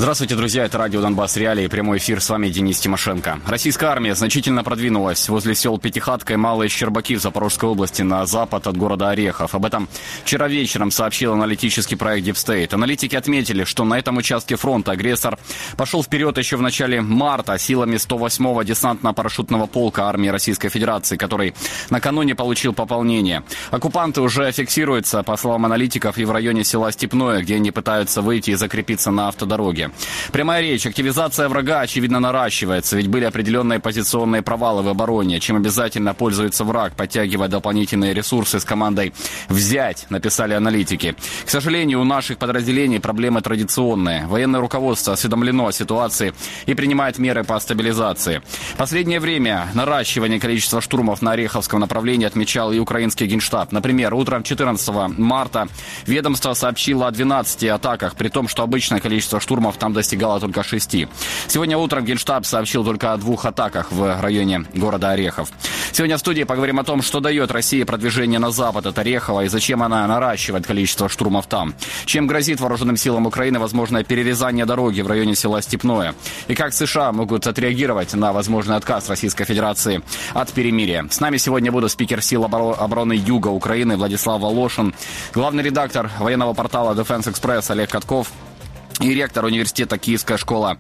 Здравствуйте, друзья, это радио «Донбасс Реалии», прямой эфир, с вами Денис Тимошенко. Российская армия значительно продвинулась возле сел Пятихатка и Малые Щербаки в Запорожской области на запад от города Орехов. Об этом вчера вечером сообщил аналитический проект Deep State. Аналитики отметили, что на этом участке фронта агрессор пошел вперед еще в начале марта силами 108-го десантно-парашютного полка армии Российской Федерации, который накануне получил пополнение. Оккупанты уже фиксируются, по словам аналитиков, и в районе села Степное, где они пытаются выйти и закрепиться на автодороге. Прямая речь. Активизация врага, очевидно, наращивается, ведь были определенные позиционные провалы в обороне, чем обязательно пользуется враг, подтягивая дополнительные ресурсы с командой «взять», написали аналитики. К сожалению, у наших подразделений проблемы традиционные. Военное руководство осведомлено о ситуации и принимает меры по стабилизации. Последнее время наращивание количества штурмов на Ореховском направлении отмечал и украинский Генштаб. Например, утром 14 марта ведомство сообщило о 12 атаках, при том, что обычное количество штурмов там достигало только 6. Сегодня утром Генштаб сообщил только о 2 атаках в районе города Орехов. Сегодня в студии поговорим о том, что дает России продвижение на запад от Орехова и зачем она наращивает количество штурмов там. Чем грозит вооруженным силам Украины возможное перерезание дороги в районе села Степное. И как США могут отреагировать на возможный отказ Российской Федерации от перемирия. С нами сегодня будут спикер сил обороны Юга Украины Владислав Волошин, главный редактор военного портала Defense Express Олег Катков и ректор университета Киевская школа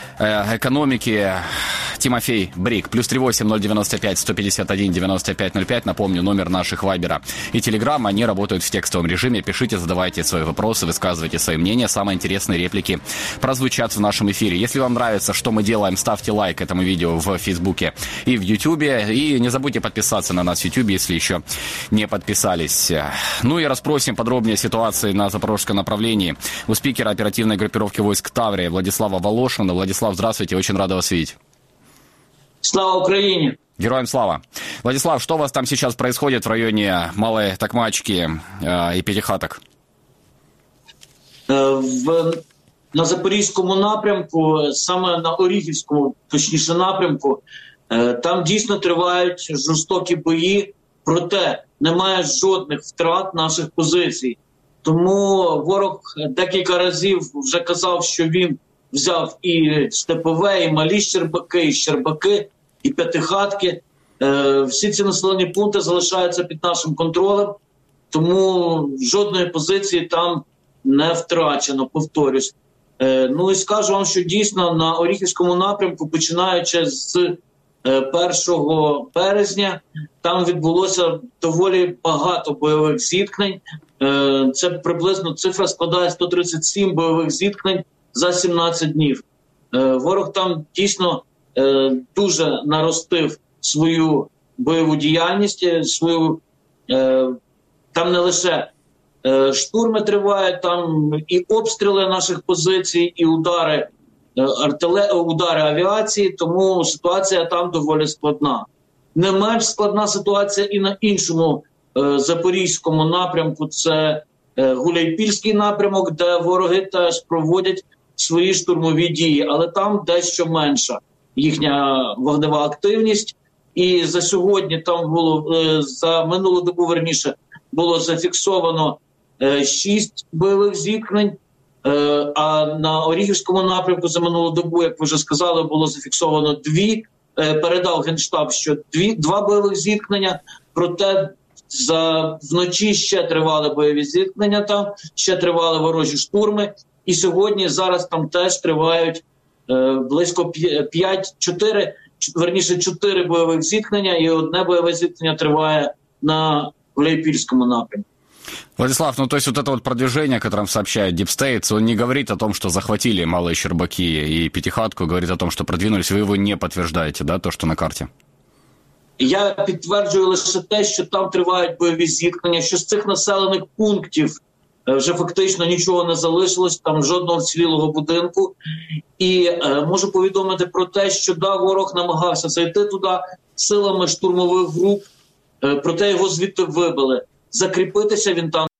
экономики Тимофей Брик. +38 095 151 95 05. Напомню, номер наших вайбера и телеграм. Они работают в текстовом режиме. Пишите, задавайте свои вопросы, высказывайте свои мнения. Самые интересные реплики прозвучат в нашем эфире. Если вам нравится, что мы делаем, ставьте лайк этому видео в Фейсбуке и в Ютубе. И не забудьте подписаться на нас в Ютубе, если еще не подписались. Ну и расспросим подробнее ситуации на запорожском направлении у спикера оперативной группировки войск Таврия Владислава Волошина. Владислав, здравствуйте, очень рада вас видеть. Слава Украине! Героям слава! Владислав, что у вас там сейчас происходит в районе Малой Токмачки и Пятихаток? На Запорізькому напрямку, саме на Оріхівському, точніше напрямку, там дійсно тривають жорстокі бої, проте немає жодних втрат наших позицій. Тому ворог декілька разів вже казав, що він взяв і Степове, і Малі Щербаки, і Щербаки, і П'ятихатки. Всі ці населені пункти залишаються під нашим контролем, тому жодної позиції там не втрачено, повторюсь. Ну і скажу вам, що дійсно на Оріхівському напрямку, починаючи з 1 березня, там відбулося доволі багато бойових зіткнень. Це приблизно цифра складає 137 бойових зіткнень за 17 днів. Ворог там дійсно дуже наростив свою бойову діяльність, там не лише штурми тривають, там і обстріли наших позицій, і удари авіації, тому ситуація там доволі складна. Не менш складна ситуація і на іншому запорізькому напрямку, це Гуляйпільський напрямок, де вороги теж проводять свої штурмові дії, але там дещо менша їхня вогнева активність. І за сьогодні там було, за минулу добу, верніше, було зафіксовано 6 бойових зіткнень, а на Оріхівському напрямку за минулу добу, як ви вже сказали, було зафіксовано 2. Передав Генштаб, що 2 бойових зіткнення, проте вночі ще тривали бойові зіткнення там, ще тривали ворожі штурми. І сьогодні, зараз там теж тривають близько 4 бойових зіткнення, і 1 бойове зіткнення триває на Гуляйпільському напрямку. Владислав, ну то есть вот это вот продвижение, о котором сообщает Deep State, он не говорит о том, что захватили Малые Щербаки и Пятихатку, говорит о том, что продвинулись, вы его не подтверждаете, да, то, что на карте? Я підтверджую лише те, що там тривають бойові зіткнення, що з цих населених пунктів вже фактично нічого не залишилось, там жодного вцілілого будинку. І можу повідомити про те, що ворог намагався зайти туди силами штурмових груп, проте його звідти вибили. Закріпитися він там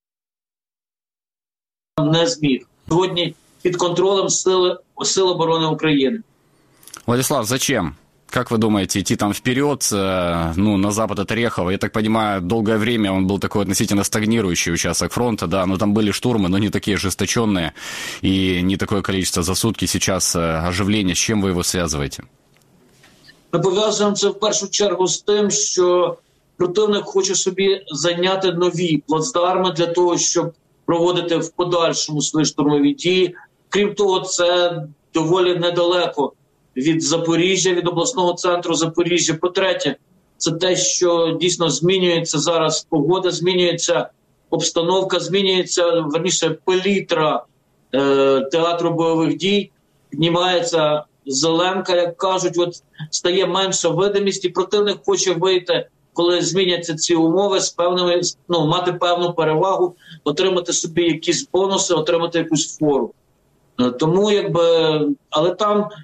не зміг. Сьогодні під контролем Сил оборони України. Владислав, зачем? Как вы думаете, идти там вперед, на запад от Орехова? Я так понимаю, долгое время он был такой относительно стагнирующий участок фронта, да, но там были штурмы, но не такие ожесточенные и не такое количество за сутки сейчас оживления. С чем вы его связываете? Ми пов'язуємо це в першу чергу з тим, що противник хоче собі зайняти нові плацдарми для того, щоб проводити в подальшому свої штурмові дії. Крім того, це доволі недалеко від Запоріжжя, від обласного центру Запоріжжя. По-третє, це те, що дійсно змінюється зараз погода, змінюється обстановка, змінюється, верніше, палітра театру бойових дій, піднімається зеленка, як кажуть, от стає менша видимість, і противник хоче вийти, коли зміняться ці умови, з певними, мати певну перевагу, отримати собі якісь бонуси, отримати якусь фору. Тому, але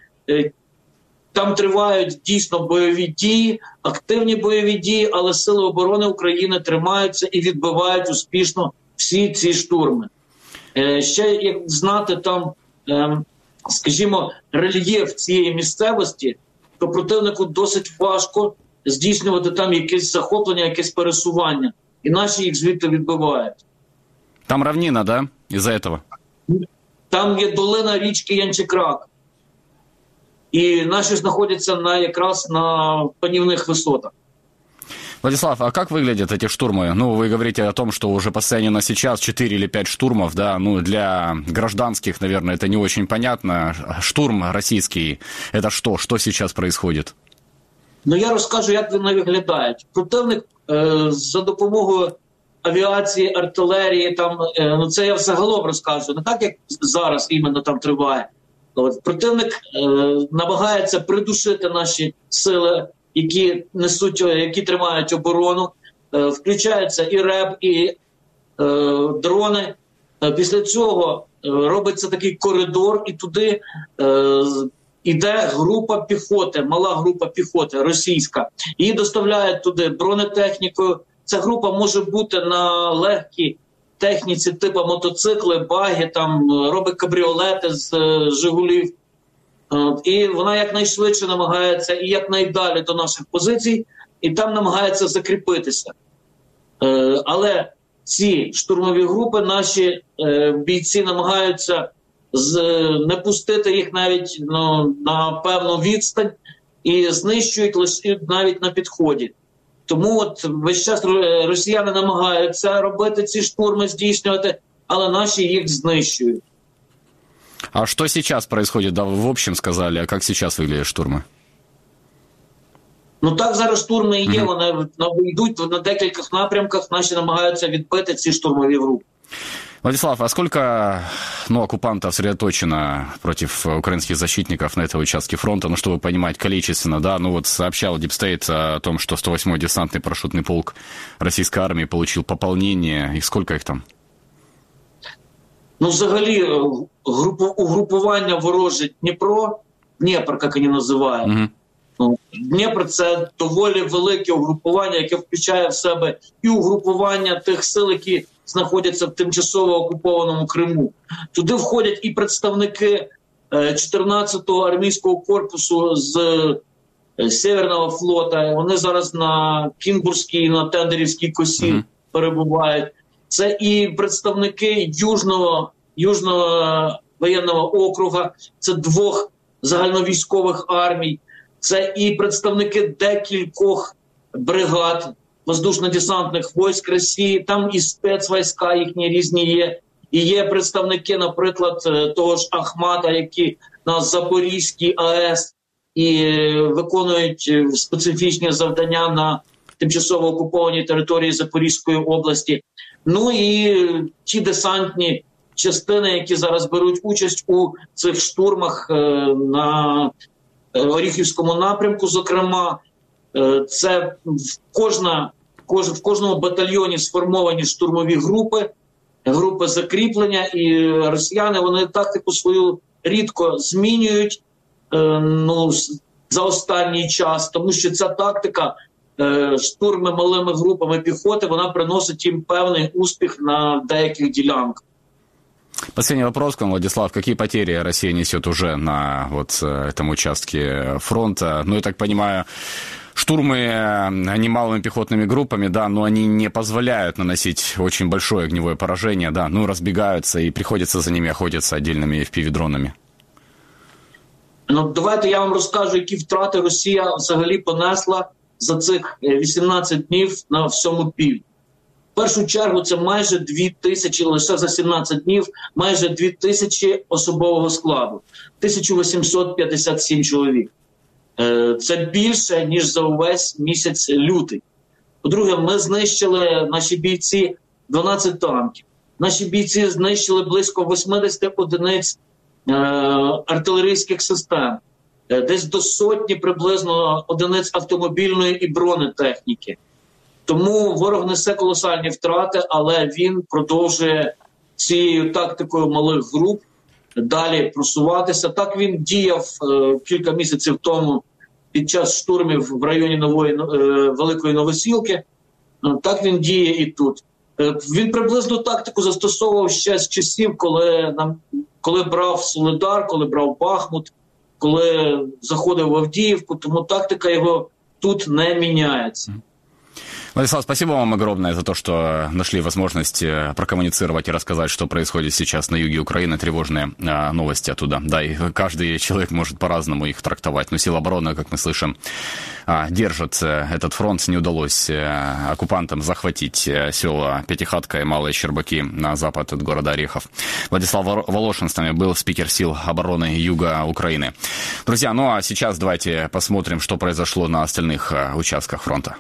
там тривають дійсно бойові дії, активні бойові дії, але Сили оборони України тримаються і відбивають успішно всі ці штурми. Ще, як знати, там, скажімо, рельєф цієї місцевості, то противнику досить важко здійснювати там якесь захоплення, якесь пересування. І наші їх звідти відбивають. Там равнина, да? Із-за этого? Там є долина річки Янчекрак. И наши знаходятся якраз на панівних высотах. Владислав, а как выглядят эти штурмы? Вы говорите о том, что уже по состоянию на сейчас 4 или 5 штурмов, да, для гражданских, наверное, это не очень понятно. Штурм российский, это что? Что сейчас происходит? Я розкажу, як вони виглядають. Противник за допомогою авіації, артилерії, це я загалом розкажу, не так, як зараз іменно там триває. Противник намагається придушити наші сили, які тримають оборону. Включаються і РЕБ, і дрони. Після цього робиться такий коридор, і туди йде група піхоти, мала група піхоти російська. Її доставляють туди бронетехнікою. Ця група може бути на легкій техніці типу мотоцикли, баги, там робить кабріолети з «Жигулів». І вона якнайшвидше намагається і якнайдалі до наших позицій, і там намагається закріпитися. Але ці штурмові групи, наші бійці намагаються не пустити їх навіть на певну відстань і знищують лише навіть на підході. Тому весь час росіяни намагаються робити ці штурми, здійснювати, але наші їх знищують. А что сейчас происходит? Да, в общем сказали, а как сейчас выглядят штурмы? Так зараз штурми і є, вони йдуть на декількох напрямках, наші намагаються відбити ці штурмові групи. Владислав, а сколько оккупантов сосредоточено против украинских защитников на этом участке фронта? Чтобы понимать количественно, да, сообщал Дипстейт о том, что 108-й десантный парашютный полк российской армии получил пополнение. И сколько их там? Взагалі, угрупування вороже Дніпр, як вони називають. Дніпр – це доволі велике угрупування, яке включає в себе і угрупування тих сил, які знаходяться в тимчасово окупованому Криму. Туди входять і представники 14-го армійського корпусу з Северного флота. Вони зараз на Кінбурзькій, на Тендерівській косі перебувають. Це і представники Южного воєнного округа, це 2 загальновійськових армій. Це і представники декількох бригад воздушно-десантних військ Росії, там і спецвійська їхні різні є. І є представники, наприклад, того ж Ахмата, які на Запорізькій АЕС і виконують специфічні завдання на тимчасово окупованій території Запорізької області. І ті десантні частини, які зараз беруть участь у цих штурмах на Оріхівському напрямку, зокрема, це в кожному батальйоні сформовані штурмові групи закріплення, і росіяни, вони тактику свою рідко змінюють за останній час, тому що ця тактика штурми малими групами піхоти, вона приносить їм певний успіх на деяких ділянках. Последний вопрос к вам, Владислав. Какие потери Россия несет уже на этом участке фронта? Ну, я так понимаю, штурмы немалыми пехотными группами, да, но они не позволяют наносить очень большое огневое поражение, да, ну, разбегаются и приходится за ними охотиться отдельными FPV-дронами. Ну, давайте я вам розкажу, які втрати Росія взагалі понесла за цих 18 днів на всьому півдні. В першу чергу це майже 2000, лише за 17 днів, майже 2000 особового складу, 1857 чоловік. Це більше, ніж за увесь місяць лютий. По-друге, ми знищили, наші бійці, 12 танків. Наші бійці знищили близько 80 одиниць артилерійських систем, десь до сотні приблизно одиниць автомобільної і бронетехніки. Тому ворог несе колосальні втрати, але він продовжує цією тактикою малих груп далі просуватися. Так він діяв кілька місяців тому під час штурмів в районі Великої Новосілки. Так він діє і тут. Він приблизну тактику застосовував ще з часів, коли брав Солидар, коли брав Бахмут, коли заходив в Авдіївку, тому тактика його тут не міняється. Владислав, спасибо вам огромное за то, что нашли возможность прокоммуницировать и рассказать, что происходит сейчас на юге Украины, тревожные новости оттуда. Да, и каждый человек может по-разному их трактовать, но силы обороны, как мы слышим, держат этот фронт. Не удалось оккупантам захватить села Пятихатка и Малые Щербаки на запад от города Орехов. Владислав Волошин с нами был, спикер сил обороны юга Украины. Друзья, ну а сейчас давайте посмотрим, что произошло на остальных участках фронта.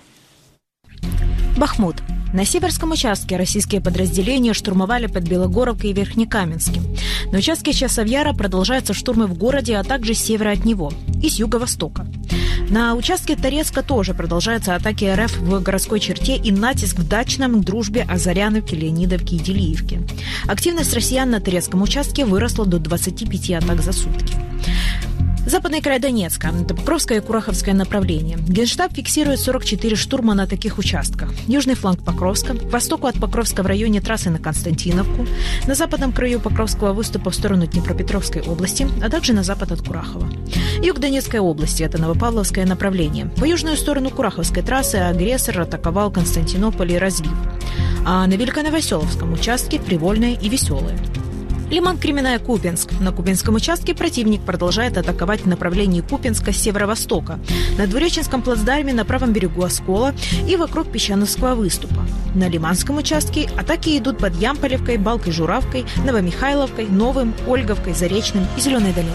Бахмут. На северском участке российские подразделения штурмовали под Белогоровкой и Верхнекаменским. На участке Часовьяра продолжаются штурмы в городе, а также с севера от него и с юго-востока. На участке Торецка тоже продолжаются атаки РФ в городской черте и натиск в Дачном, Дружбе, Озаряновке, Леонидовке и Делиевке. Активность россиян на Торецком участке выросла до 25 атак за сутки. Западный край Донецка, это Покровское и Кураховское направление. Генштаб фиксирует 44 штурма на таких участках. Южный фланг Покровска, к востоку от Покровска в районе трассы на Константиновку, на западном краю Покровского выступа в сторону Днепропетровской области, а также на запад от Курахова. Юг Донецкой области, это Новопавловское направление. По южную сторону Кураховской трассы агрессор атаковал Константинополь и Развив. А на Великоновоселовском участке Привольное и Веселое. Лиман-Кременная-Купенск. На Купенском участке противник продолжает атаковать в направлении Купенска с северо-востока, на Двуреченском плацдарме на правом берегу Оскола и вокруг Песчановского выступа. На Лиманском участке атаки идут под Ямполевкой, Балкой-Журавкой, Новомихайловкой, Новым, Ольговкой, Заречным и Зеленой долиной.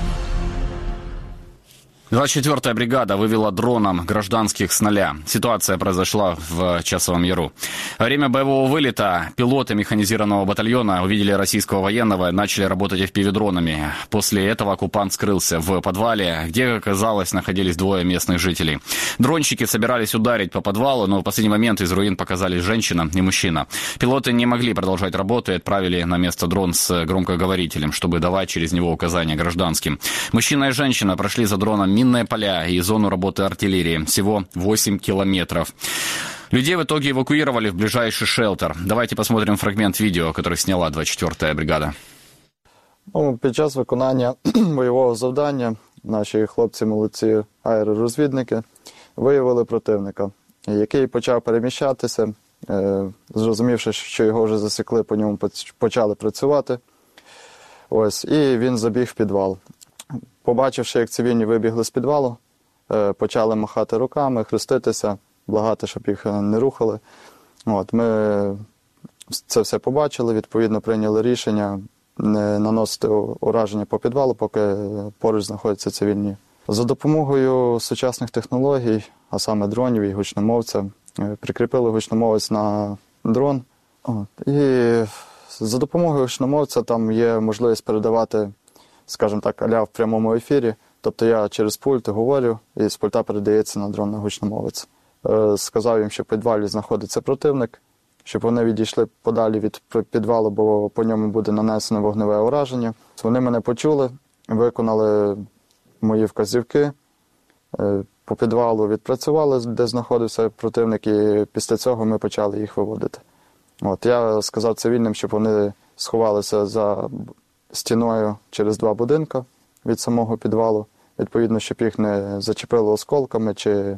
24-я бригада вывела дроном гражданских с нуля. Ситуация произошла в Часовом Яру. Во время боевого вылета пилоты механизированного батальона увидели российского военного и начали работать FPV-дронами. После этого оккупант скрылся в подвале, где, как оказалось, находились двое местных жителей. Дронщики собирались ударить по подвалу, но в последний момент из руин показались женщина и мужчина. Пилоты не могли продолжать работу и отправили на место дрон с громкоговорителем, чтобы давать через него указания гражданским. Мужчина и женщина прошли за дроном минные поля и зону работы артиллерии. Всего 8 километров. Людей в итоге эвакуировали в ближайший шелтер. Давайте посмотрим фрагмент видео, который сняла 24-я бригада. Під час виконання бойового завдання наші хлопці-молодці аеророзвідники виявили противника, який почав переміщатися. Зрозумівши, що його вже засікли, по ньому почали працювати. І він забіг в підвал. Побачивши, як цивільні вибігли з підвалу, почали махати руками, хреститися, благати, щоб їх не рухали. Ми це все побачили, відповідно прийняли рішення не наносити ураження по підвалу, поки поруч знаходяться цивільні. За допомогою сучасних технологій, а саме дронів і гучномовця, прикріпили гучномовець на дрон. І за допомогою гучномовця там є можливість передавати, скажімо так, аля в прямому ефірі. Тобто я через пульт говорю, і з пульта передається на дрон на гучномовець. Сказав їм, що в підвалі знаходиться противник, щоб вони відійшли подалі від підвалу, бо по ньому буде нанесено вогневе ураження. Вони мене почули, виконали мої вказівки, по підвалу відпрацювали, де знаходився противник, і після цього ми почали їх виводити. Я сказав цивільним, щоб вони сховалися за стіною через 2 будинки від самого підвалу. Відповідно, щоб їх не зачепило осколками чи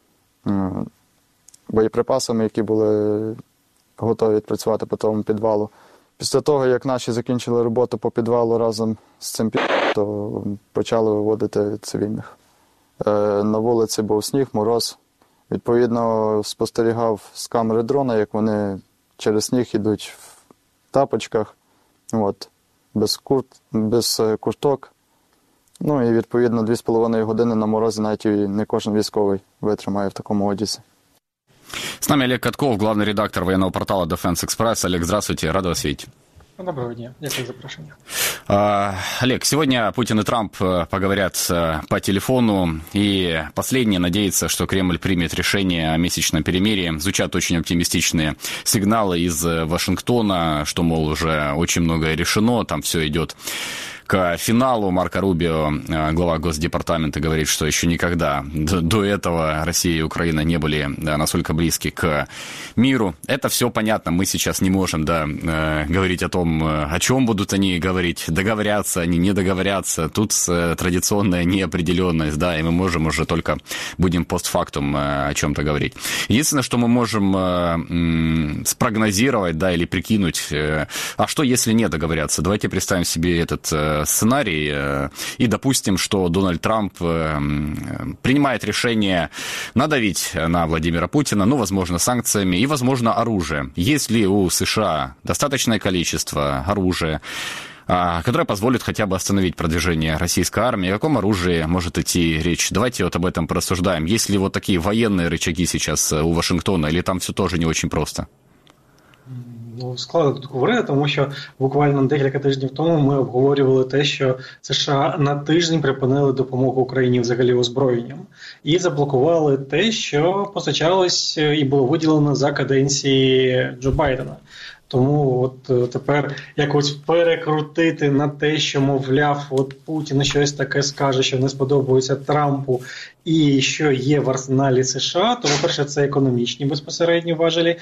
боєприпасами, які були готові відпрацювати по тому підвалу. Після того, як наші закінчили роботу по підвалу разом з цим то почали виводити цивільних. На вулиці був сніг, мороз. Відповідно, спостерігав з камери дрона, як вони через сніг йдуть в тапочках, без курток. Ну і, відповідно, 2,5 години на морозі навіть і не кожен військовий витримає в такому одязі. С нами Олег Катков, главный редактор военного портала Defense Express. Олег, здравствуйте, рад вас видеть. Доброго дня, дякую за запрошення. Олег, сегодня Путин и Трамп поговорят по телефону, и последний надеется, что Кремль примет решение о месячном перемирии. Звучат очень оптимистичные сигналы из Вашингтона, что, мол, уже очень многое решено, там все идет к финалу. Марко Рубио, глава Госдепартамента, говорит, что еще никогда до этого Россия и Украина не были настолько близки к миру. Это все понятно, мы сейчас не можем говорить о том, о чем будут они говорить, договорятся они, не договорятся. Тут традиционная неопределенность, и мы можем уже только будем постфактум о чем-то говорить. Единственное, что мы можем спрогнозировать, или прикинуть, а что если не договорятся? Давайте представим себе этот сценарий и допустим, что Дональд Трамп принимает решение надавить на Владимира Путина, возможно, санкциями и, возможно, оружием. Есть ли у США достаточное количество оружия, которое позволит хотя бы остановить продвижение российской армии? О каком оружии может идти речь? Давайте об этом порассуждаем. Есть ли такие военные рычаги сейчас у Вашингтона, или там все тоже не очень просто? Складно тут говорити, тому що буквально декілька тижнів тому ми обговорювали те, що США на тиждень припинили допомогу Україні взагалі озброєнням і заблокували те, що постачалось і було виділено за каденції Джо Байдена. Тому тепер якось перекрутити на те, що, мовляв, Путін щось таке скаже, що не сподобається Трампу і що є в арсеналі США, то, по-перше, це економічні безпосередньо важелі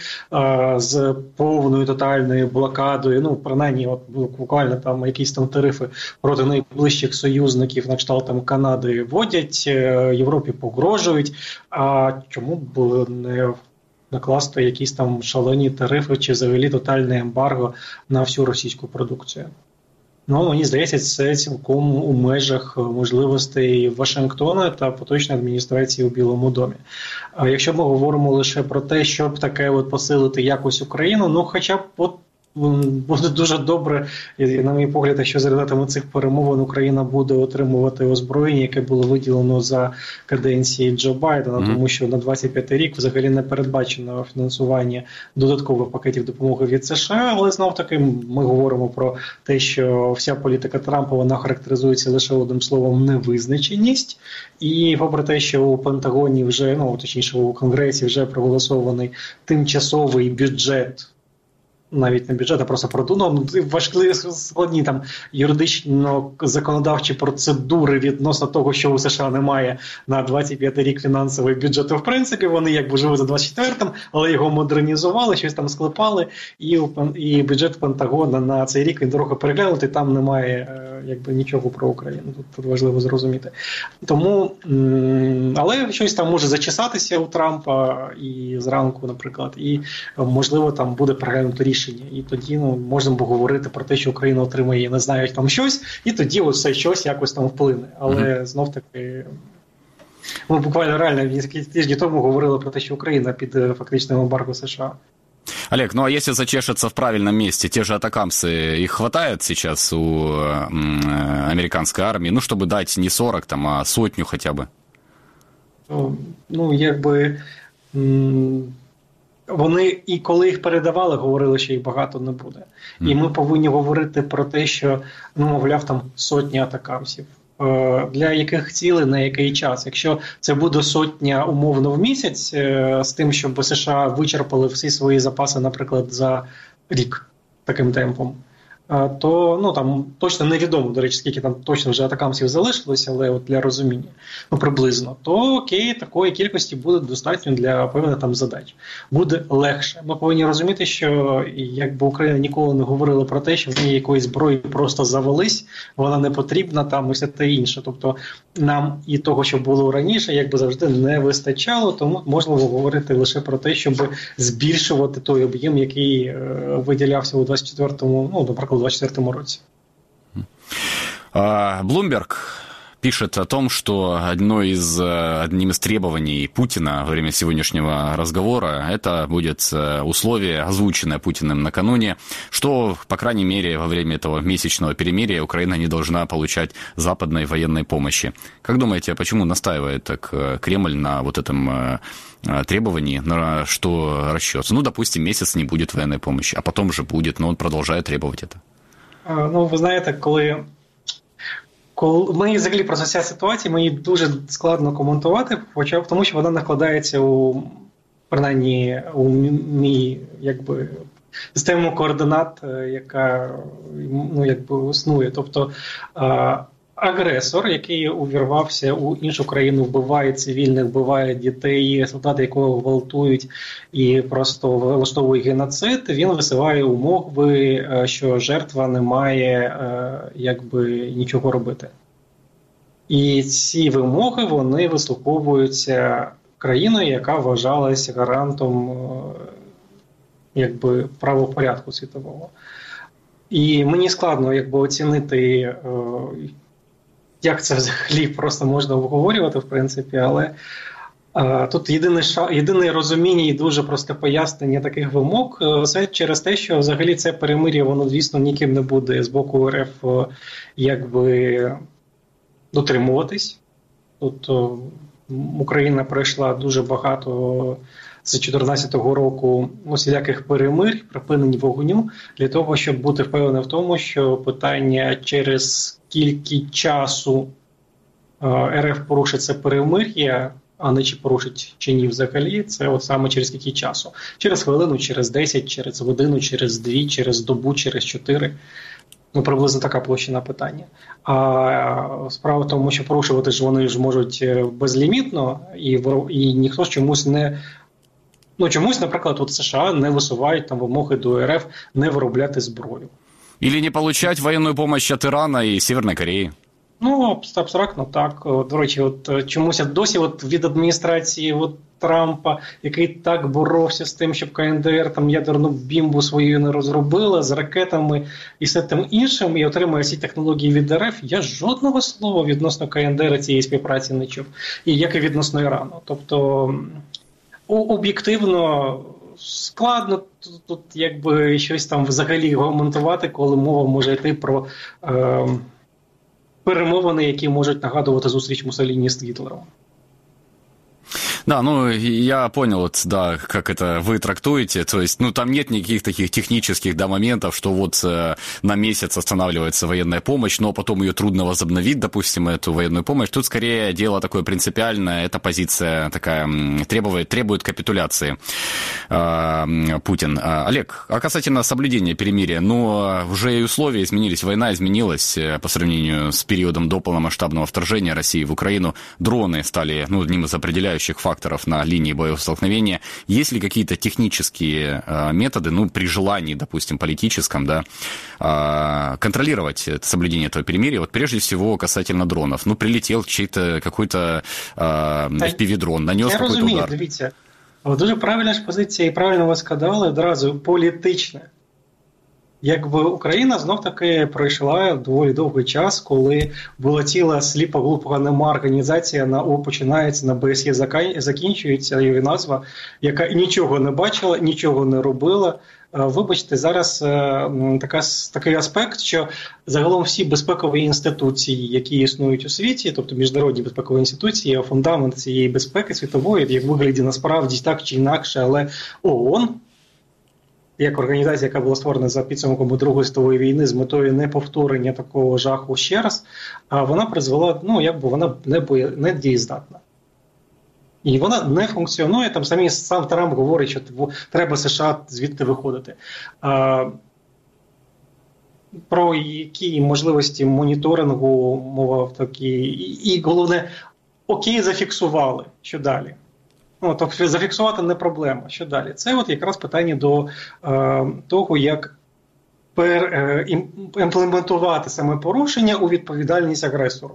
з повною тотальною блокадою, принаймні, буквально там якісь там тарифи проти найближчих союзників, на кшталт Канади, вводять, Європі погрожують, а чому б не накласти якісь там шалені тарифи чи взагалі тотальне ембарго на всю російську продукцію. Мені здається, це цілком у межах можливостей Вашингтона та поточної адміністрації у Білому домі. А якщо ми говоримо лише про те, щоб таке посилити якось Україну, хоча б буде дуже добре, на мій погляд, якщо за результатами цих перемовин Україна буде отримувати озброєння, яке було виділено за каденції Джо Байдена, тому що на 25-й рік взагалі не передбачено фінансування додаткових пакетів допомоги від США, але знов-таки ми говоримо про те, що вся політика Трампа, вона характеризується лише одним словом – невизначеність, і попри те, що у Пентагоні вже, точніше у Конгресі вже проголосований тимчасовий бюджет, навіть не бюджет, а просто важливі складні там юридично-законодавчі процедури відносно того, що у США немає на 25-й рік фінансовий бюджет. В принципі, вони якби живуть за 24-м, але його модернізували, щось там склепали, і бюджет Пентагона на цей рік він трохи переглянутий, там немає нічого про Україну. Тут важливо зрозуміти. Тому, але щось там може зачесатися у Трампа і зранку, наприклад, і можливо там буде переглянуто рішення. І тоді можна говорити про те, що Україна отримає, не знаю, там щось, і тоді все щось якось там вплине. Але знов-таки, ми буквально реально тижні тому говорили про те, що Україна під фактичним ембарго США. Олег, а если зачешется в правильном месте, те же атакамсы, их хватает сейчас у американской армии, чтобы дать не 40, а 100 хотя бы? Вони і коли їх передавали, говорили, що їх багато не буде. І ми повинні говорити про те, що, мовляв, там 100 атакамсів. Для яких цілей, на який час? Якщо це буде 100 умовно в місяць, з тим, щоб США вичерпали всі свої запаси, наприклад, за рік таким темпом, то там точно невідомо, до речі, скільки там точно вже атакамсів залишилося, але от для розуміння, приблизно, то окей, такої кількості буде достатньо для певних там задач. Буде легше. Ми повинні розуміти, що якби Україна ніколи не говорила про те, що в ній якоїсь зброї просто завелись, вона не потрібна там і все те інше. Тобто нам і того, що було раніше, якби завжди не вистачало, тому можливо говорити лише про те, щоб збільшувати той об'єм, який виділявся у 24-му, наприклад, у 2024 році. Bloomberg пишет о том, что одним из требований Путина во время сегодняшнего разговора это будет условие, озвученное Путиным накануне, что, по крайней мере, во время этого месячного перемирия Украина не должна получать западной военной помощи. Как думаете, почему настаивает так Кремль на вот этом требовании, на что расчет? Допустим, месяц не будет военной помощи, а потом же будет, но он продолжает требовать это. Ви знаєте, коли мені взагалі про ця ситуація, мені дуже складно коментувати, тому що вона накладається принаймні у мій систему координат, яка існує. Тобто агресор, який увірвався у іншу країну, вбиває цивільних, вбиває дітей, солдати, якого гвалтують і просто влаштовує геноцид, він висуває умови, що жертва не має нічого робити. І ці вимоги, вони вислуховуються країною, яка вважалась гарантом правопорядку світового. І мені складно оцінити, як це взагалі просто можна обговорювати, в принципі, але тут єдине розуміння і дуже просте пояснення таких вимог, все через те, що взагалі це перемир'я, воно, звісно, ніким не буде з боку РФ дотримуватись. Тут Україна пройшла дуже багато з 2014 року усіляких перемир'я, припинень вогню, для того, щоб бути впевненим в тому, що питання через скільки часу РФ порушить це перемир'я, а не чи порушить чи ні взагалі, це от саме через скільки часу. Через хвилину, через 10, через годину, через 2, через добу, через 4. Приблизно така площина питання. А справа в тому, що порушувати ж вони ж можуть безлімітно, і ніхто чомусь не... чомусь, наприклад, от США не висувають там вимоги до РФ не виробляти зброю. Или не получать военную помощь от Ирана и Северной Кореи. Абстрактно так. До речі, чомусь досі від адміністрації Трампа, який так боровся з тим, щоб КНДР там ядерну бімбу свою не розробила з ракетами і все тим іншим, і отримує ці технології від РФ, я жодного слова відносно КНДР цієї співпраці не чув. І як і відносно Ірану. Тобто, об'єктивно складно тут щось там взагалі коментувати, коли мова може йти про перемовини, які можуть нагадувати зустріч Муссоліні з Гітлером. Да, я понял, как это вы трактуете, то есть, там нет никаких таких технических, моментов, что на месяц останавливается военная помощь, но потом ее трудно возобновить, допустим, эту военную помощь. Тут скорее дело такое принципиальное, эта позиция такая требует капитуляции Путин. Олег, а касательно соблюдения перемирия, уже и условия изменились, война изменилась по сравнению с периодом до полномасштабного вторжения России в Украину, дроны стали одним из определяющих факторов на линии боевого столкновения. Есть ли какие-то технические методы, при желании, допустим, политическом, контролировать соблюдение этого перемирия? Вот прежде всего касательно дронов. Прилетел чей-то какой-то FPV-дрон, нанес какой-то удар. Я розумію, дивіться. Дуже правильна ж позиція, і правильно ви сказали, одразу політичне. Україна знов-таки пройшла доволі довгий час, коли була ціла сліпо-глупа нема організація, на О починається, на БСЄ закінчується її назва, яка нічого не бачила, нічого не робила. Вибачте, зараз такий аспект, що загалом всі безпекові інституції, які існують у світі, тобто міжнародні безпекові інституції, фундамент цієї безпеки світової, як вигляді насправді так чи інакше, але ООН, як організація, яка була створена за підсумком Другої світової війни з метою неповторення такого жаху ще раз, вона призвела, вона не дієздатна. І вона не функціонує, там сам Трамп говорить, що треба США звідти виходити. про які можливості моніторингу мова в такій, і головне, окей, зафіксували, що далі. Ну, тобто зафіксувати не проблема, що далі. Це от якраз питання до того, як імплементувати саме порушення у відповідальність агресору.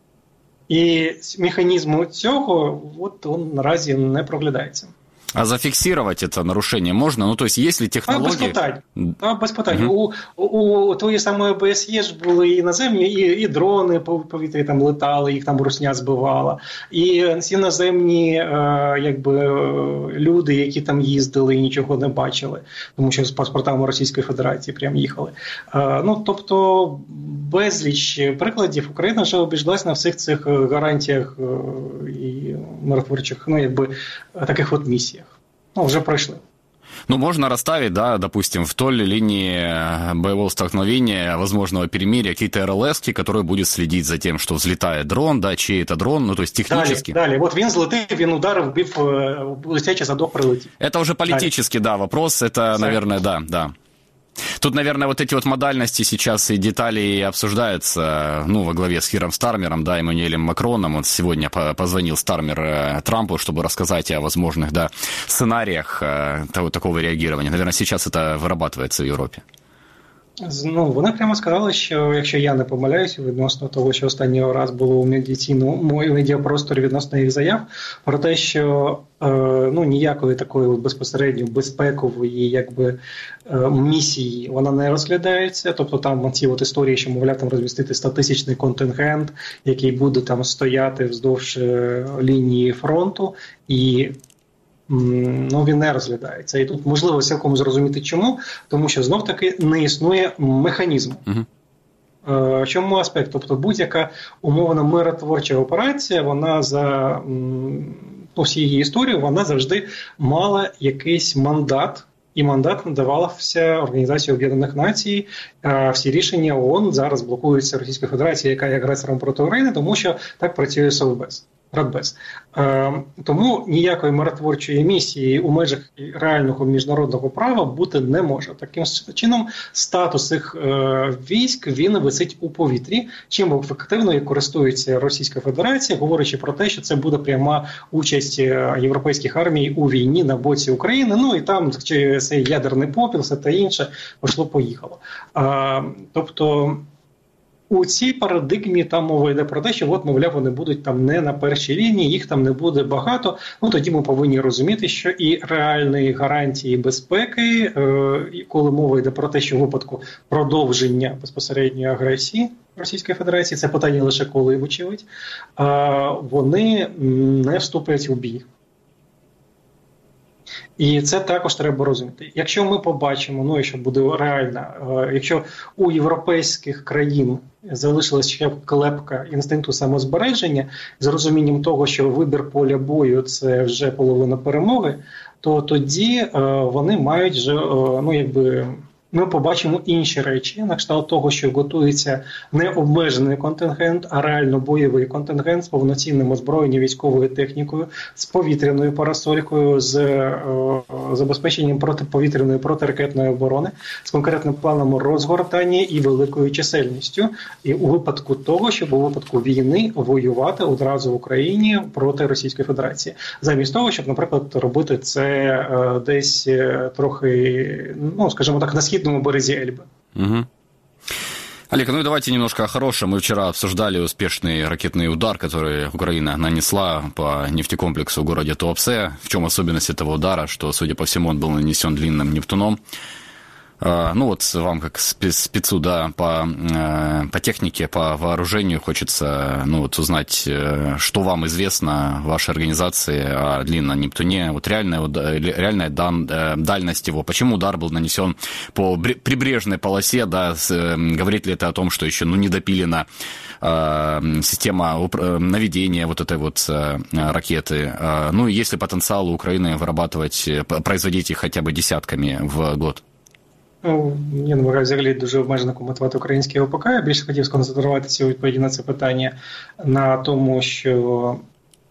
І механізму цього от, он наразі не проглядається. А зафиксировать это нарушение можно? Ну, то есть, если технологии... Без питань. У тої самої ОБСЄ ж були і наземні, і дрони по повітрі там летали, їх там русня збивала. І всі наземні люди, які там їздили і нічого не бачили, тому що з паспортами Російської Федерації прям їхали. Тобто, безліч прикладів Україна вже обійшлась на всіх цих гарантіях і миротворчих, таких от місіях. Вже пройшли. Можно расставить, да, допустим, вдоль линии боевого столкновения, возможного перемирия, какие-то РЛСки, которые будут следить за тем, что взлетает дрон, да, чей это дрон, то есть технически. Далі. От він злетив, він ударив, вбив, летячий задок прилетів. Это уже политический, да, вопрос, это, наверное, да. Тут, наверное, вот эти вот модальности сейчас и детали обсуждаются, во главе с Киром Стармером, да, Эммануэлем Макроном. Он сегодня позвонил Стармер Трампу, чтобы рассказать о возможных, да, сценариях такого реагирования. Наверное, сейчас это вырабатывается в Європі. Вони прямо сказали, що, якщо я не помиляюся, відносно того, що останнього раз було у медіапросторі відносно їх заяв, про те, що ніякої такої безпосередньо безпекової місії вона не розглядається. Тобто там ці от історії, що, мовляв, там розмістити 100-тисячний контингент, який буде там стояти вздовж лінії фронту, і він не розглядається. І тут можливо цілком зрозуміти чому, тому що знов-таки не існує механізму. Чому аспект? Тобто будь-яка умовна миротворча операція, вона за всі її історії, вона завжди мала якийсь мандат, і мандат надавався Організацією Об'єднаних Націй. Всі рішення ООН зараз блокуються Російською Федерацією, яка є агресором проти України, тому що так працює Совбез. Радбез. Тому ніякої миротворчої місії у межах реального міжнародного права бути не може. Таким чином, статус цих військ, він висить у повітрі, чим ефективно і користується Російська Федерація, говорячи про те, що це буде пряма участь європейських армій у війні на боці України, і там цей ядерний попіл, все те інше, пішло-поїхало. Тобто, у цій парадигмі там мова йде про те, що, мовляв, вони будуть там не на першій лінії, їх там не буде багато. Тоді ми повинні розуміти, що і реальної гарантії безпеки, коли мова йде про те, що в випадку продовження безпосередньої агресії Російської Федерації, це питання лише коли, вочевидь, вони не вступлять у бій. І це також треба розуміти. Якщо ми побачимо, якщо буде реально, якщо у європейських країн залишилась ще клепка інстинкту самозбереження, з розумінням того, що вибір поля бою – це вже половина перемоги, то тоді вони мають вже, ми побачимо інші речі, на кшталт того, що готується не обмежений контингент, а реально бойовий контингент з повноцінним озброєнням, військовою технікою, з повітряною парасолькою, з забезпеченням протиповітряної, протиракетної оборони, з конкретним планом розгортання і великою чисельністю. І у випадку того, щоб у випадку війни воювати одразу в Україні проти Російської Федерації. Замість того, щоб, наприклад, робити це десь трохи, скажімо так, на східному березі Ельби. Угу. Олег, и давайте немножко о хорошем. Мы вчера обсуждали успешный ракетный удар, который Украина нанесла по нефтекомплексу в городе Туапсе. В чем особенность этого удара, что, судя по всему, он был нанесен длинным Нептуном. Вам, как спецу, да, по технике, по вооружению, хочется, узнать, что вам известно, вашей организации о длинном Нептуне, реальная дальность его, почему удар был нанесен по прибрежной полосе, да, говорит ли это о том, что еще, не допилена система наведения этой ракеты, и есть ли потенциал у Украины производить их хотя бы десятками в год? Я намагаюся взагалі дуже обмежено коментувати український ОПК. Я більше хотів сконцентруватися у відповіді на це питання на тому, що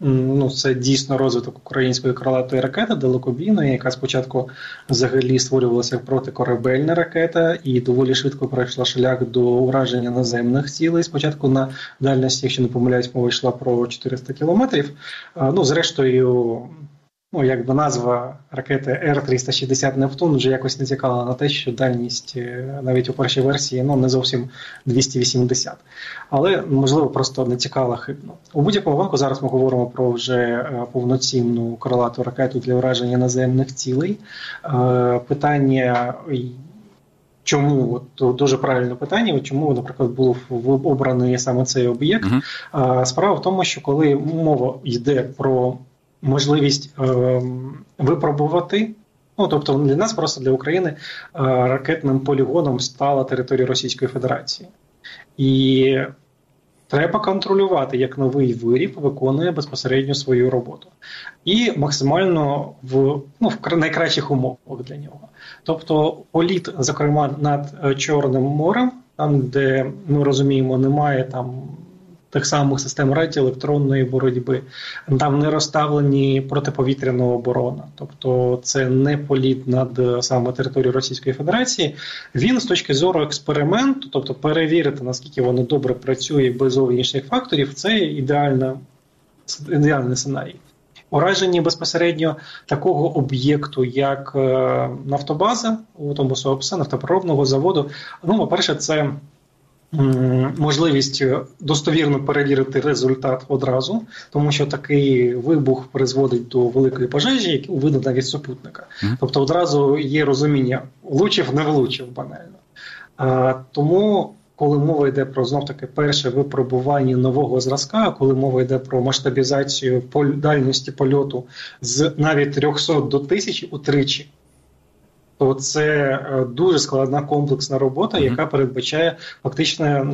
це дійсно розвиток української крилатої ракети далекобійної, яка спочатку взагалі створювалася як протикорабельна ракета і доволі швидко пройшла шлях до ураження наземних цілей. Спочатку на дальності, якщо не помиляюсь, мова йшла про 400 кілометрів. Зрештою, якби назва ракети Р-360 «Нептун» вже якось не цікавила на те, що дальність навіть у першій версії не зовсім 280. Але, можливо, просто не цікавила хибно. У будь-якому випадку зараз ми говоримо про вже повноцінну крилату ракету для ураження наземних цілей. Питання... Чому, дуже правильне питання, чому, наприклад, був обраний саме цей об'єкт. Справа в тому, що коли мова йде про можливість випробувати, тобто для нас, просто для України, ракетним полігоном стала територія Російської Федерації. І треба контролювати, як новий виріб виконує безпосередньо свою роботу. І максимально в найкращих умовах для нього. Тобто політ, зокрема, над Чорним морем, там, де, ми розуміємо, немає там тих самих систем радіоелектронної боротьби, там не розставлені протиповітряна оборона. Тобто це не політ над саме територією Російської Федерації. Він з точки зору експерименту, тобто перевірити, наскільки воно добре працює без зовнішніх факторів, це ідеальний сценарій. Ураження безпосередньо такого об'єкту, як нафтобаза, у тому СОПС, нафтопереробного заводу, по-перше, це можливість достовірно перевірити результат одразу, тому що такий вибух призводить до великої пожежі, яку видно навіть супутника. Тобто одразу є розуміння, влучив, не влучив банально. Тому, коли мова йде про, знов-таки, перше випробування нового зразка, коли мова йде про масштабізацію дальності польоту з навіть 300 до 1000 утричі, то це дуже складна комплексна робота, яка передбачає фактично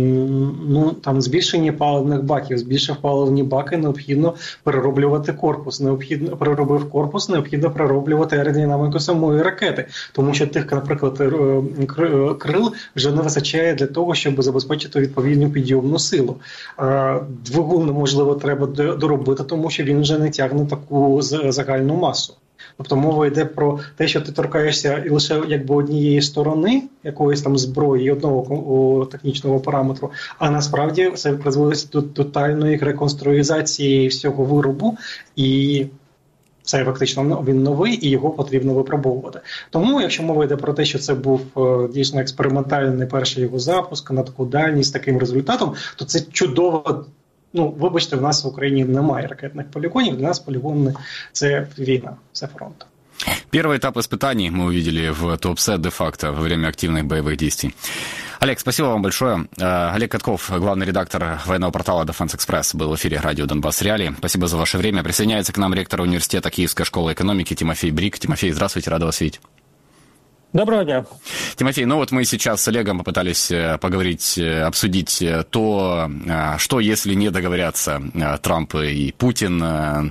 збільшення паливних баків. Збільшив паливні баки, необхідно перероблювати корпус. Переробив корпус, необхідно перероблювати аеродинаміку самої ракети. Тому що тих, наприклад, крил вже не вистачає для того, щоб забезпечити відповідну підйомну силу. Двигун, можливо, треба доробити, тому що він вже не тягне таку загальну масу. Тобто мова йде про те, що ти торкаєшся лише однієї сторони якоїсь там зброї і одного технічного параметру, а насправді це призводить до тотальної реконструїзації всього виробу, і це фактично він новий, і його потрібно випробовувати. Тому, якщо мова йде про те, що це був дійсно експериментальний перший його запуск на таку дальність з таким результатом, то це чудово. Вибачте, в нас в Україні немає ракетних полігонів, для нас полігони – це війна, це фронт. Первый этап испытаний мы увидели в Туапсе де-факто во время активных боевых действий. Олег, спасибо вам большое. Олег Катков, главный редактор военного портала Defense Express, был в эфире радио «Донбасс Реалии». Спасибо за ваше время. Присоединяется к нам ректор университета Киевской школы экономики Тимофей Брик. Тимофей, здравствуйте, рада вас видеть. Доброго дня. Тимофей, мы сейчас с Олегом попытались поговорить, обсудить то, что если не договорятся Трамп и Путин,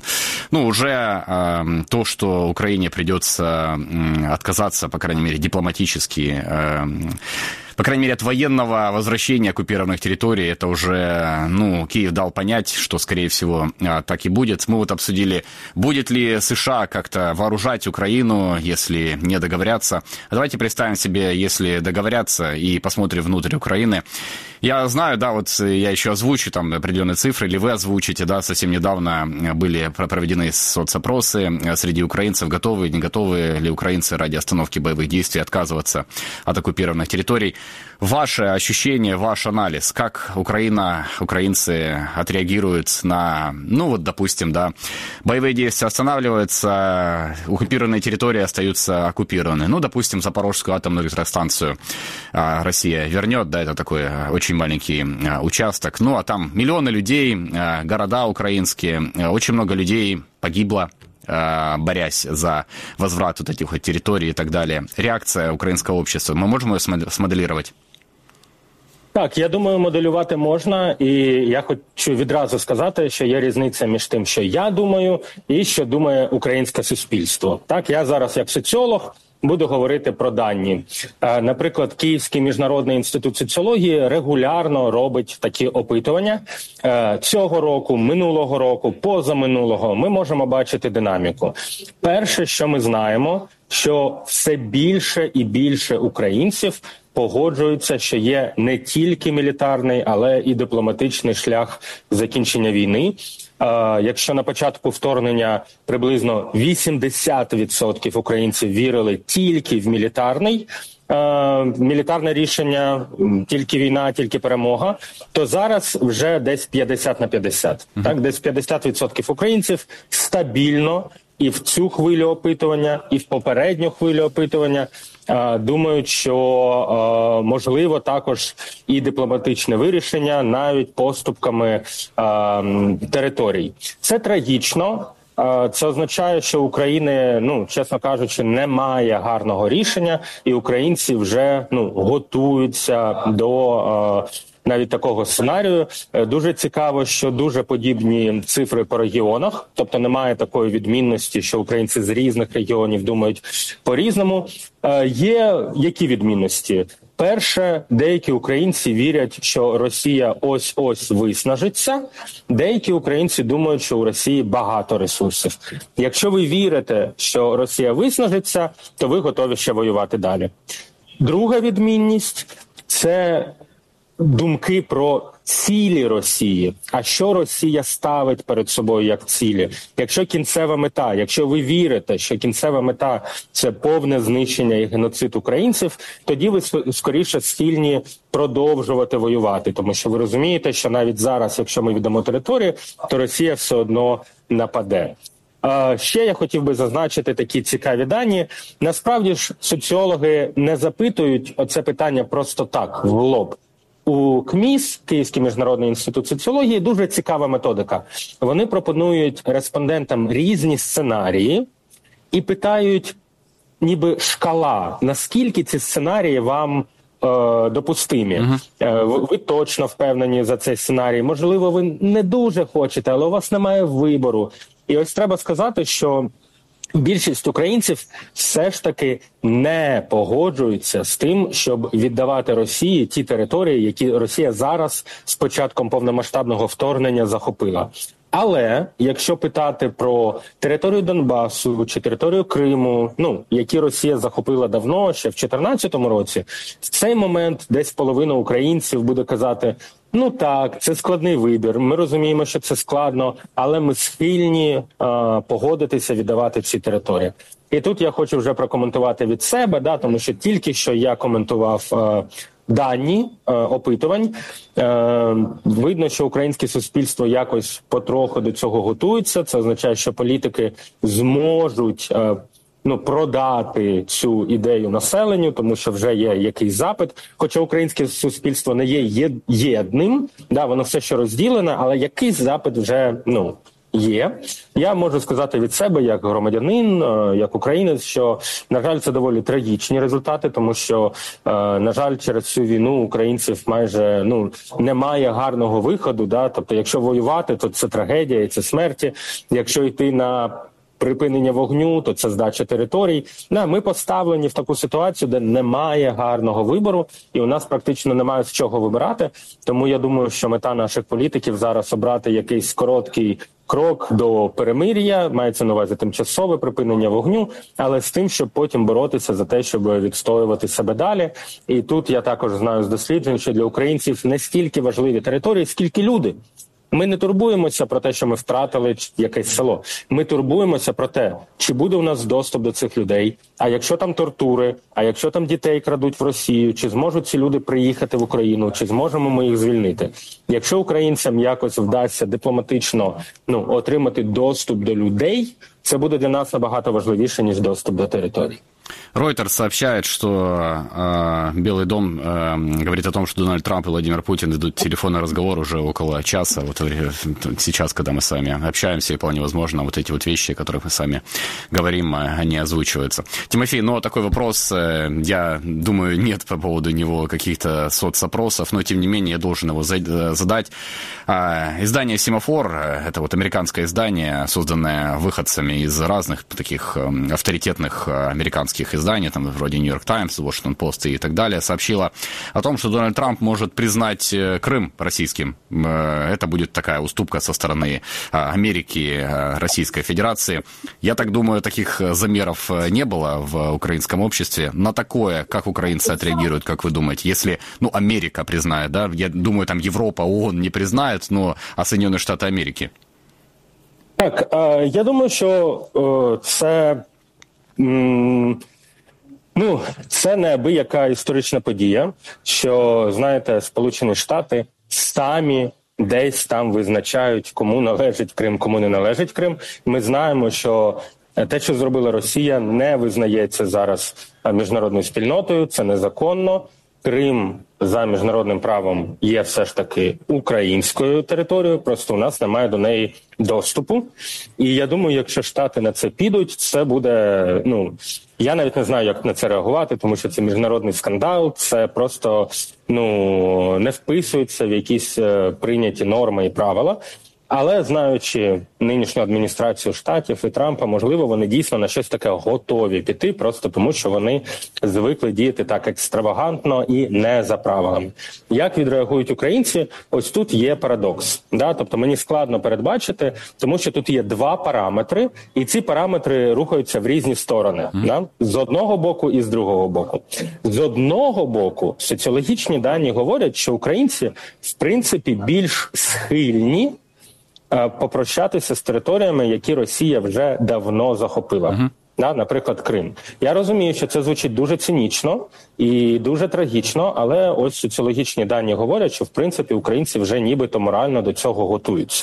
уже то, что Украине придется отказаться, по крайней мере, дипломатически, по крайней мере, от военного возвращения оккупированных территорий, это уже, Киев дал понять, что, скорее всего, так и будет. Мы обсудили, будет ли США как-то вооружать Украину, если не договорятся. Давайте представим себе, если договорятся, и посмотрим внутрь Украины. Я знаю, я еще озвучу там определенные цифры, или вы озвучите, совсем недавно были проведены соцопросы среди украинцев, готовы, не готовы ли украинцы ради остановки боевых действий отказываться от оккупированных территорий. Ваше ощущение, ваш анализ, как украинцы отреагируют на, допустим, боевые действия останавливаются, оккупированные территории остаются оккупированы. Допустим, Запорожскую атомную электростанцию Россия вернет, это такой очень маленький участок. А там миллионы людей, города украинские, очень много людей погибло, борясь за возврат этих территорий и так далее. Реакция украинского общества, мы можем ее смоделировать? Так, я думаю, моделювати можна, і я хочу відразу сказати, що є різниця між тим, що я думаю, і що думає українське суспільство. Так, я зараз як соціолог буду говорити про дані. Наприклад, Київський міжнародний інститут соціології регулярно робить такі опитування. Цього року, минулого року, позаминулого ми можемо бачити динаміку. Перше, що ми знаємо, що все більше і більше українців погоджуються, що є не тільки мілітарний, але і дипломатичний шлях закінчення війни. Якщо на початку вторгнення приблизно 80% українців вірили тільки в мілітарне рішення, тільки війна, тільки перемога, то зараз вже десь 50 на 50. Так, десь 50% українців стабільно і в цю хвилю опитування, і в попередню хвилю опитування думають, що можливо також і дипломатичне вирішення навіть поступками територій. Це трагічно. Це означає, що України, чесно кажучи, немає гарного рішення, і українці вже готуються до навіть такого сценарію. Дуже цікаво, що дуже подібні цифри по регіонах, тобто немає такої відмінності, що українці з різних регіонів думають по-різному. Є які відмінності? Перше, деякі українці вірять, що Росія ось-ось виснажиться. Деякі українці думають, що у Росії багато ресурсів. Якщо ви вірите, що Росія виснажиться, то ви готові ще воювати далі. Друга відмінність – це думки про цілі Росії. А що Росія ставить перед собою як цілі? Якщо кінцева мета, якщо ви вірите, що кінцева мета – це повне знищення і геноцид українців, тоді ви скоріше схильні продовжувати воювати. Тому що ви розумієте, що навіть зараз, якщо ми віддамо територію, то Росія все одно нападе. Ще я хотів би зазначити такі цікаві дані. Насправді ж соціологи не запитують оце питання просто так, в лоб. У КМІС, Київський міжнародний інститут соціології, дуже цікава методика. Вони пропонують респондентам різні сценарії і питають, ніби шкала, наскільки ці сценарії вам допустимі. Ви точно впевнені за цей сценарій. Можливо, ви не дуже хочете, але у вас немає вибору. І ось треба сказати, що більшість українців все ж таки не погоджуються з тим, щоб віддавати Росії ті території, які Росія зараз з початком повномасштабного вторгнення захопила. Але якщо питати про територію Донбасу чи територію Криму, які Росія захопила давно, ще в 2014 році, в цей момент десь половина українців буде казати: так, це складний вибір, ми розуміємо, що це складно, але ми схильні погодитися віддавати ці території. І тут я хочу вже прокоментувати від себе, тому що тільки що я коментував дані опитувань. Видно, що українське суспільство якось потроху до цього готується. Це означає, що політики зможуть продати цю ідею населенню, тому що вже є якийсь запит. Хоча українське суспільство не є єдним, воно все ще розділене, але якийсь запит вже, є. Я можу сказати від себе, як громадянин, як українець, що, на жаль, це доволі трагічні результати, тому що, на жаль, через цю війну українців майже немає гарного виходу. Тобто, якщо воювати, то це трагедія і це смерті. Якщо йти на припинення вогню, то це здача територій. Ми поставлені в таку ситуацію, де немає гарного вибору, і у нас практично немає з чого вибирати. Тому я думаю, що мета наших політиків зараз обрати якийсь короткий крок до перемир'я, мається на увазі тимчасове припинення вогню, але з тим, щоб потім боротися за те, щоб відстоювати себе далі. І тут я також знаю з досліджень, що для українців не стільки важливі території, скільки люди. Ми не турбуємося про те, що ми втратили якесь село. Ми турбуємося про те, чи буде у нас доступ до цих людей, а якщо там тортури, а якщо там дітей крадуть в Росію, чи зможуть ці люди приїхати в Україну, чи зможемо ми їх звільнити. Якщо українцям якось вдасться дипломатично отримати доступ до людей, це буде для нас набагато важливіше, ніж доступ до територій. Reuters сообщает, что Белый дом говорит о том, что Дональд Трамп и Владимир Путин ведут телефонный разговор уже около часа. Вот сейчас, когда мы с вами общаемся, и вполне возможно, вот эти вот вещи, о которых мы с вами говорим, они озвучиваются. Тимофей, такой вопрос, я думаю, нет по поводу него каких-то соцопросов, но тем не менее я должен его задать. Издание «Семафор», это вот американское издание, созданное выходцами из разных таких авторитетных американских российских изданий, там, вроде «Нью-Йорк Таймс», «Вашингтон Пост» и так далее, сообщила о том, что Дональд Трамп может признать Крым российским. Это будет такая уступка со стороны Америки, Российской Федерации. Я так думаю, таких замеров не было в украинском обществе. На такое, как украинцы отреагируют, как вы думаете, если, Америка признает, да? Я думаю, там Европа, ООН не признает, а Соединенные Штаты Америки? Так, я думаю, що це неабияка історична подія, що, знаєте, Сполучені Штати самі десь там визначають, кому належить Крим, кому не належить Крим. Ми знаємо, що те, що зробила Росія, не визнається зараз міжнародною спільнотою, це незаконно. Крим за міжнародним правом є все ж таки українською територією, просто у нас немає до неї доступу. І я думаю, якщо Штати на це підуть, це буде, я навіть не знаю, як на це реагувати, тому що це міжнародний скандал, це просто, не вписується в якісь прийняті норми і правила. Але, знаючи нинішню адміністрацію Штатів і Трампа, можливо, вони дійсно на щось таке готові піти, просто тому, що вони звикли діяти так екстравагантно і не за правилами. Як відреагують українці? Ось тут є парадокс. Да? Тобто мені складно передбачити, тому що тут є два параметри, і ці параметри рухаються в різні сторони. Да? З одного боку і з другого боку. З одного боку, соціологічні дані говорять, що українці, в принципі, більш схильні попрощатися з територіями, які Росія вже давно захопила. Наприклад, Крим. Я розумію, що це звучить дуже цинічно і дуже трагічно, але ось соціологічні дані говорять, що, в принципі, українці вже нібито морально до цього готуються.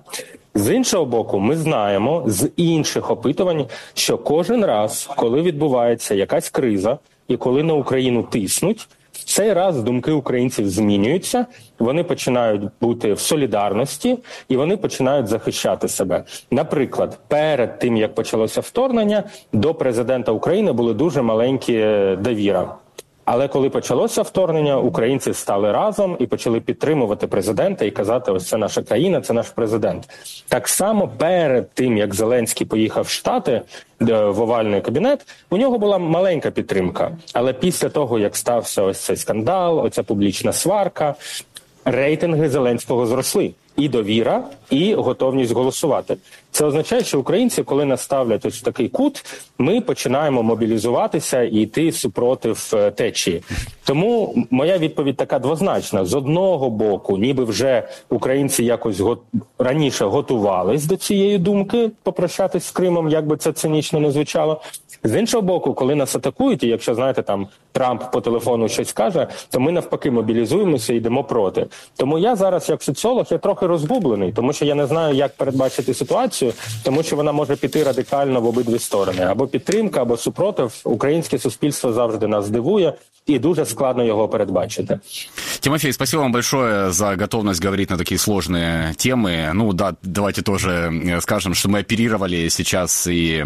З іншого боку, ми знаємо з інших опитувань, що кожен раз, коли відбувається якась криза і коли на Україну тиснуть, в цей раз думки українців змінюються, вони починають бути в солідарності і вони починають захищати себе. Наприклад, перед тим, як почалося вторгнення, до президента України були дуже маленькі довіра. Але коли почалося вторгнення, українці стали разом і почали підтримувати президента і казати, ось це наша країна, це наш президент. Так само перед тим, як Зеленський поїхав в Штати, в овальний кабінет, у нього була маленька підтримка. Але після того, як стався ось цей скандал, оця публічна сварка, рейтинги Зеленського зросли. І довіра, і готовність голосувати. Це означає, що українці, коли нас ставлять ось такий кут, ми починаємо мобілізуватися і йти супротив течії. Тому моя відповідь така двозначна. З одного боку, ніби вже українці якось раніше готувались до цієї думки попрощатись з Кримом, як би це цинічно не звучало. З іншого боку, коли нас атакують, і якщо, знаєте, там Трамп по телефону щось каже, то ми навпаки мобілізуємося і йдемо проти. Тому я зараз, як соціолог, я трохи розгублений, тому що я не знаю, як передбачити ситуацію, тому що вона може піти радикально в обидві сторони. Або підтримка, або супротив. Українське суспільство завжди нас дивує, и дуже складно его передбачити. Тимофей, спасибо вам большое за готовность говорить на такие сложные темы. Давайте тоже скажем, что мы оперировали сейчас и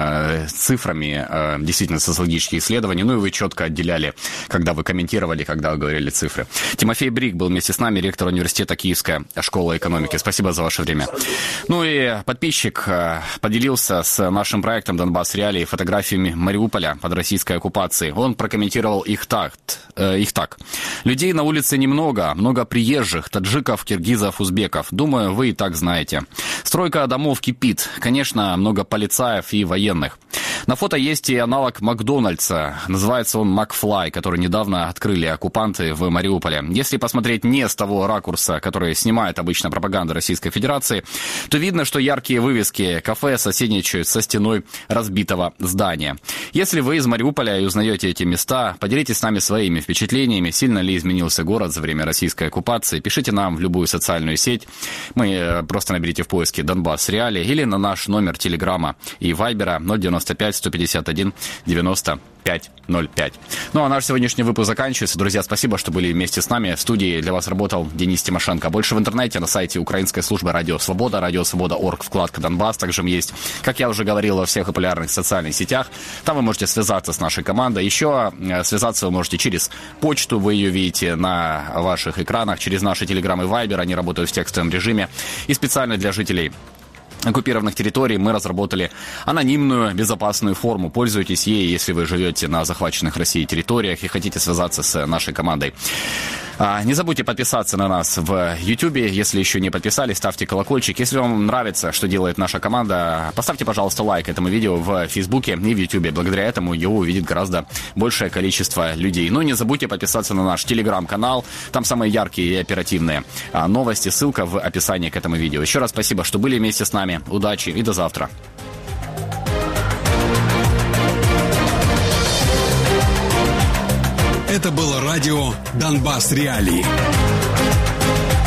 цифрами действительно социологических исследований, и вы четко отделяли, когда вы комментировали, когда вы говорили цифры. Тимофей Брик был вместе с нами, ректор университета Киевская школа экономики. Спасибо за ваше время. И подписчик поделился с нашим проектом «Донбасс Реалии» фотографиями Мариуполя под российской оккупацией. Он прокомментировал их так. Людей на улице немного, много приезжих, таджиков, киргизов, узбеков. Думаю, вы и так знаете. Стройка домов кипит. Конечно, много полицаев и военных. На фото есть и аналог Макдональдса. Называется он Макфлай, который недавно открыли оккупанты в Мариуполе. Если посмотреть не с того ракурса, который снимает обычно пропаганда Российской Федерации, то видно, что яркие вывески кафе соседничают со стеной разбитого здания. Если вы из Мариуполя и узнаете эти места, поделитесь с нами своими впечатлениями, сильно ли изменился город за время российской оккупации. Пишите нам в любую социальную сеть. Просто наберите в поиске «Донбасс Реалии» или на наш номер телеграма и вайбера 095 151 95 05. А наш сегодняшний выпуск заканчивается. Друзья, спасибо, что были вместе с нами. В студии для вас работал Денис Тимошенко. Больше в интернете на сайте украинской службы «Радио Свобода», «Радиосвобода.орг», вкладка «Донбасс». Также есть, как я уже говорил, во всех популярных социальных сетях. Там вы можете связаться с нашей командой. Еще связаться вы можете через почту, вы ее видите на ваших экранах, через наши телеграммы и вайбер. Они работают в текстовом режиме. И специально для жителей оккупированных территорий мы разработали анонимную, безопасную форму. Пользуйтесь ей, если вы живете на захваченных Россией территориях и хотите связаться с нашей командой. Не забудьте подписаться на нас в YouTube. Если еще не подписались, ставьте колокольчик. Если вам нравится, что делает наша команда, поставьте, пожалуйста, лайк этому видео в Фейсбуке и в YouTube. Благодаря этому его увидит гораздо большее количество людей. Ну и не забудьте подписаться на наш Telegram-канал. Там самые яркие и оперативные новости. Ссылка в описании к этому видео. Еще раз спасибо, что были вместе с нами. Удачи и до завтра. Это было радио «Донбасс Реалии».